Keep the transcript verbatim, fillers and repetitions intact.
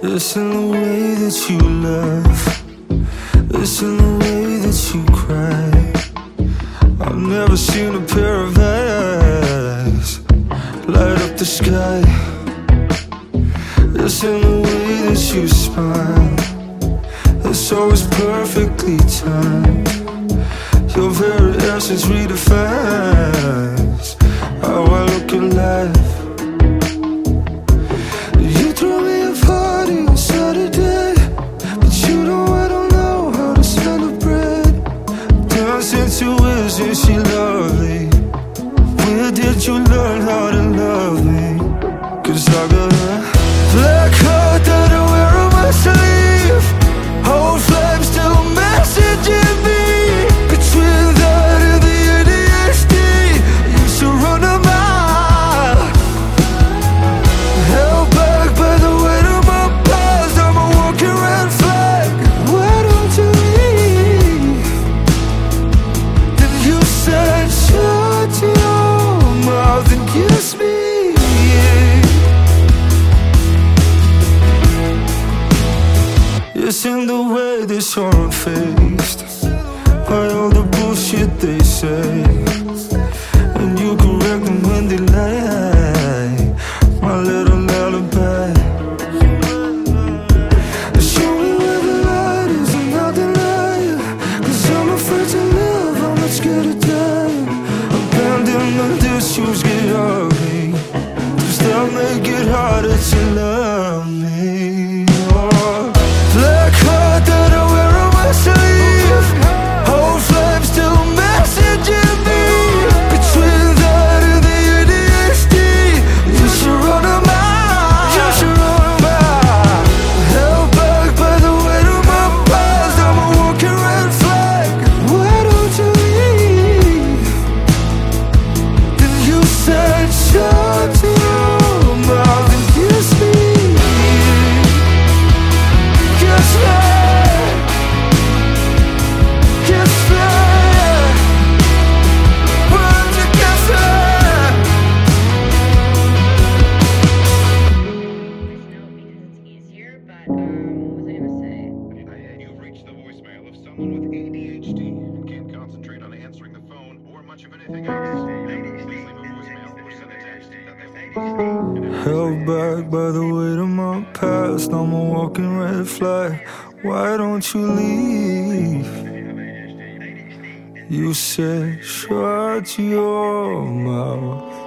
Listen the way that you laugh, listen the way that you cry. I've never seen a pair of eyes light up the sky. Listen the way that you smile, it's always perfectly timed. Your very essence redefines how I look at life. You throw me a party on Saturday, but you know I don't know how to celebrate. Dancing to isn't she lovely? Where did you learn how to love me? Cause I got a black heart that I wear on my sleeve, old flames still messaging me. Between that and the A D H D, you should run a mile. Held back by the weight of my past, I'm a walking red flag. Why don't you leave? Then you said shut your mouth and kiss me. It's in the way that you're unfazed by all the bullshit they say, and you correct them when they lie. My little lullaby. Show me where the light is and I'll deny you, cause I'm afraid to live, I'm not scared to die. Abandonment issues get ugly, just they'll make it harder to love me. Black heart that I wear on my sleeve, old flames still messaging me. Between that and the A D H D, you should run a mile. You should run a mile. Held back by the weight of my past, I'm a walking red flag. Why don't you leave? Then you said shut your mouth and kiss me. Kiss me, kiss me, won't you kiss me? It's easier, but um, what was I gonna say? You've reached the voicemail of someone with A D H D and can't concentrate on answering the phone or much of anything else. Please leave a voicemail or send a text. Held back by the weight of my past, I'm a walking red flag. Why don't you leave? You said shut your mouth